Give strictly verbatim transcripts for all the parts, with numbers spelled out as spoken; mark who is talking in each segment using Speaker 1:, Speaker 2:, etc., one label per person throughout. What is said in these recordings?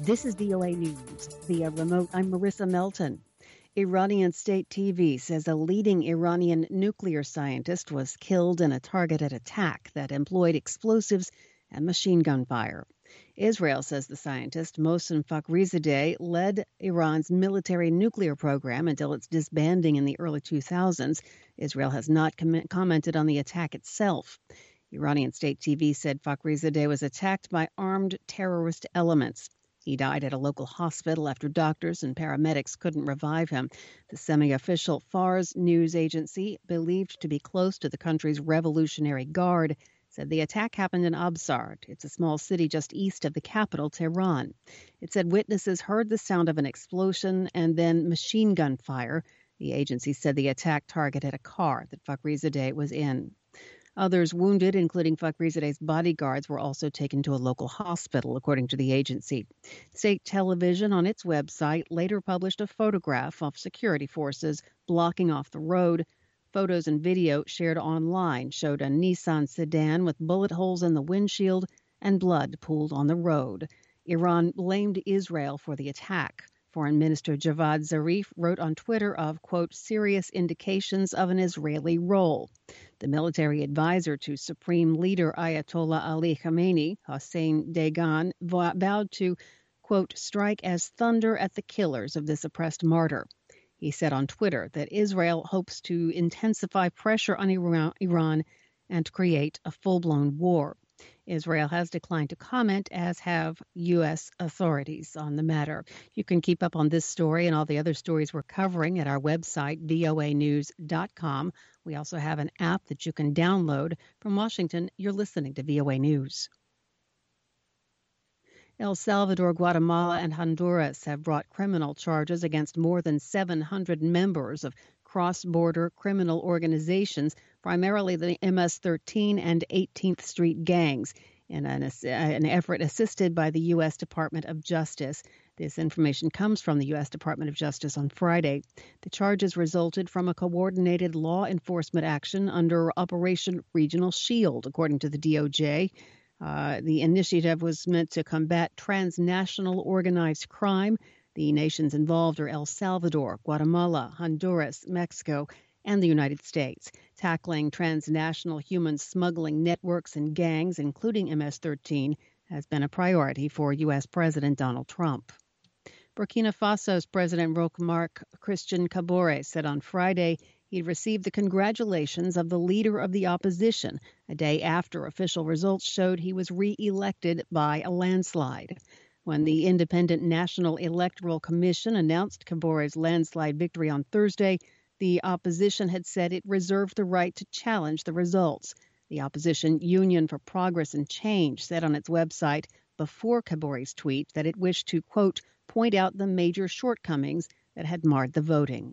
Speaker 1: This is V O A News via remote. I'm Marissa Melton. Iranian state T V says a leading Iranian nuclear scientist was killed in a targeted attack that employed explosives and machine gun fire. Israel says the scientist, Mohsen Fakhrizadeh, led Iran's military nuclear program until its disbanding in the early two thousands. Israel has not com- commented on the attack itself. Iranian state T V said Fakhrizadeh was attacked by armed terrorist elements. He died at a local hospital after doctors and paramedics couldn't revive him. The semi-official Fars news agency, believed to be close to the country's Revolutionary Guard, said the attack happened in Absard. It's a small city just east of the capital, Tehran. It said witnesses heard the sound of an explosion and then machine gun fire. The agency said the attack targeted a car that Fakhrizadeh was in. Others wounded, including Fakhrizadeh's bodyguards, were also taken to a local hospital, according to the agency. State television on its website later published a photograph of security forces blocking off the road. Photos and video shared online showed a Nissan sedan with bullet holes in the windshield and blood pooled on the road. Iran blamed Israel for the attack. Foreign Minister Javad Zarif wrote on Twitter of, quote, serious indications of an Israeli role. The military advisor to Supreme Leader Ayatollah Ali Khamenei, Hossein Dagan, vowed to, quote, strike as thunder at the killers of this oppressed martyr. He said on Twitter that Israel hopes to intensify pressure on Iran and create a full-blown war. Israel has declined to comment, as have U S authorities on the matter. You can keep up on this story and all the other stories we're covering at our website, V O A news dot com. We also have an app that you can download. From Washington, you're listening to V O A News. El Salvador, Guatemala, and Honduras have brought criminal charges against more than seven hundred members of cross-border criminal organizations, primarily the M S thirteen and eighteenth Street gangs, in an, an effort assisted by the U S Department of Justice. This information comes from the U S Department of Justice on Friday. The charges resulted from a coordinated law enforcement action under Operation Regional Shield, according to the D O J. Uh, the initiative was meant to combat transnational organized crime. The nations involved are El Salvador, Guatemala, Honduras, Mexico, and the United States. Tackling transnational human smuggling networks and gangs, including M S thirteen, has been a priority for U S President Donald Trump. Burkina Faso's President Roch Marc Christian Kabore said on Friday he received the congratulations of the leader of the opposition, a day after official results showed he was re-elected by a landslide. When the Independent National Electoral Commission announced Kabore's landslide victory on Thursday, the opposition had said it reserved the right to challenge the results. The opposition Union for Progress and Change said on its website before Kabore's tweet that it wished to, quote, point out the major shortcomings that had marred the voting.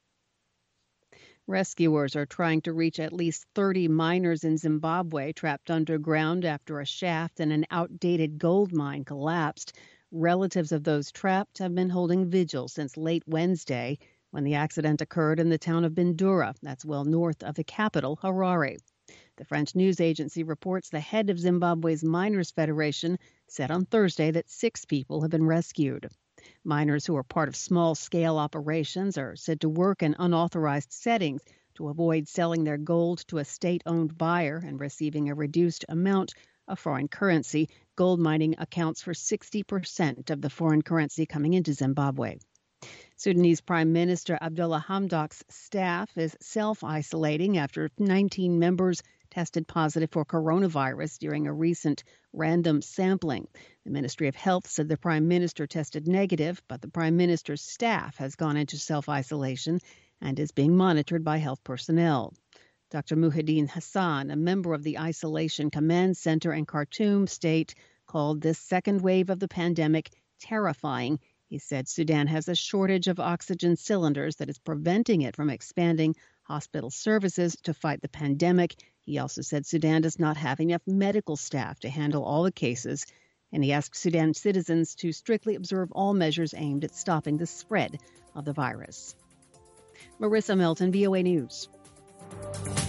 Speaker 1: Rescuers are trying to reach at least thirty miners in Zimbabwe trapped underground after a shaft in an outdated gold mine collapsed. Relatives of those trapped have been holding vigil since late Wednesday when the accident occurred in the town of Bindura, that's well north of the capital, Harare. The French news agency reports the head of Zimbabwe's Miners Federation said on Thursday that six people have been rescued. Miners who are part of small-scale operations are said to work in unauthorized settings to avoid selling their gold to a state-owned buyer and receiving a reduced amount of foreign currency. Gold mining accounts for sixty percent of the foreign currency coming into Zimbabwe. Sudanese Prime Minister Abdullah Hamdok's staff is self-isolating after nineteen members tested positive for coronavirus during a recent random sampling. The Ministry of Health said the Prime Minister tested negative, but the Prime Minister's staff has gone into self-isolation and is being monitored by health personnel. Doctor Muhyiddin Hassan, a member of the Isolation Command Center in Khartoum state, called this second wave of the pandemic terrifying. He said Sudan has a shortage of oxygen cylinders that is preventing it from expanding hospital services to fight the pandemic. He also said Sudan does not have enough medical staff to handle all the cases, and he asked Sudan citizens to strictly observe all measures aimed at stopping the spread of the virus. Marissa Melton, V O A News.